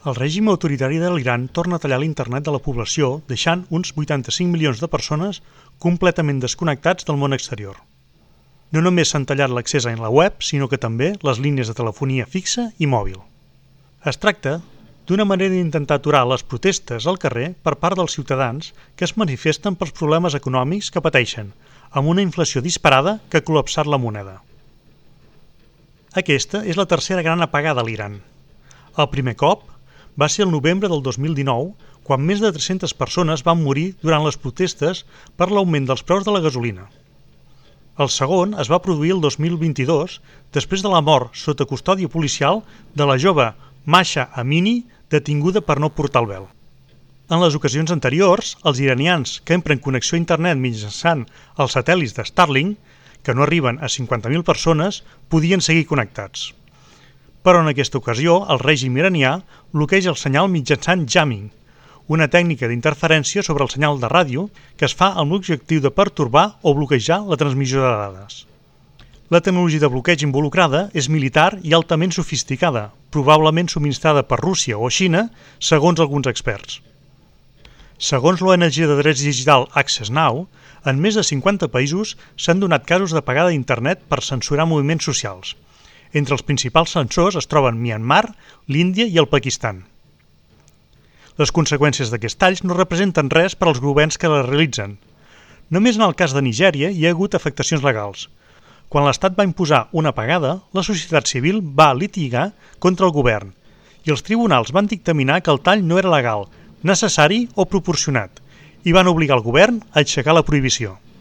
El règim autoritari de l'Iran torna a tallar l'internet de la població, deixant uns 85 milions de persones completament desconnectats del món exterior. No només s'han tallat l'accés a la web, sinó que també les línies de telefonia fixa i mòbil. Es tracta d'una manera d'intentar aturar les protestes al carrer per part dels ciutadans que es manifesten pels problemes econòmics que pateixen, amb una inflació disparada que ha col·lapsat la moneda. Aquesta és la tercera gran apagada a l'Iran. El primer cop va ser el novembre del 2019, quan més de 300 persones van morir durant les protestes per l'augment dels preus de la gasolina. El segon es va produir el 2022, després de la mort sota custòdia policial de la jove Mahsa Amini, detinguda per no portar el vel. En les ocasions anteriors, els iranians que empren connexió a internet mitjançant els satèl·lits de Starlink, que no arriben a 50.000 persones, podien seguir connectats. Però en aquesta ocasió, el règim iranià bloqueja el senyal mitjançant jamming, una tècnica d'interferència sobre el senyal de ràdio que es fa amb l'objectiu de pertorbar o bloquejar la transmissió de dades. La tecnologia de bloqueig involucrada és militar i altament sofisticada, probablement subministrada per Rússia o Xina, segons alguns experts. Segons l'ONG de drets digital Access Now, en més de 50 països s'han donat casos d'apagada d'internet per censurar moviments socials. Entre els principals censors es troben Myanmar, l'Índia i el Pakistan. Les conseqüències d'aquests talls no representen res per als governs que les realitzen. Només en el cas de Nigèria hi ha hagut afectacions legals. Quan l'Estat va imposar una apagada, la societat civil va litigar contra el govern i els tribunals van dictaminar que el tall no era legal, necessari o proporcionat i van obligar el govern a aixecar la prohibició.